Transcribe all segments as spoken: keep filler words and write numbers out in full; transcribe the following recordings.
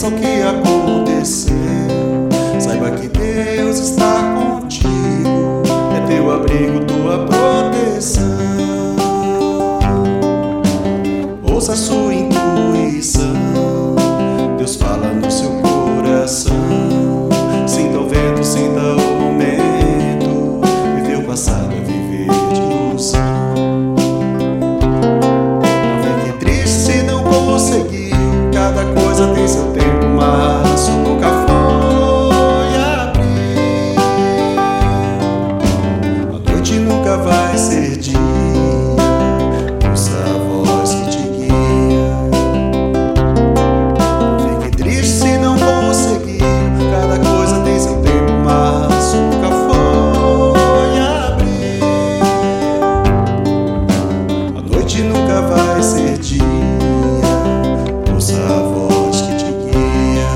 esqueça o que aconteceu. Saiba que Deus está contigo, é teu abrigo, tua proteção. Ouça a sua intuição, Deus fala no seu coração. Sinta o vento, sinta o momento, viver o passado é viver de ilusão. Não fique triste se não conseguir, cada coisa tem seu tempo, mas nunca foi abrir. A noite nunca vai ser dia, ouça a voz que te guia. Não fique triste se não conseguir, cada coisa tem seu tempo, mas nunca foi abrir. A noite nunca vai ser dia, ouça a voz que te guia.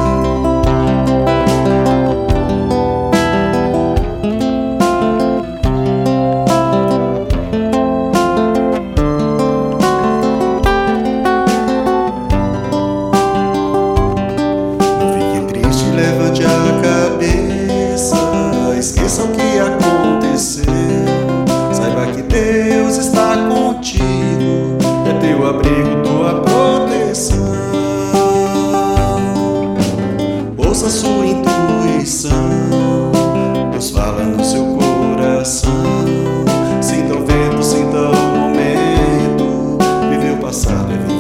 Não fique triste, levante a cabeça, esqueça o que aconteceu. Saiba que Deus está contigo, é teu abrigo, tua proteção. Ouça a sua intuição, Deus fala no seu coração. Sinta o vento, sinta o momento, viver o passado é viver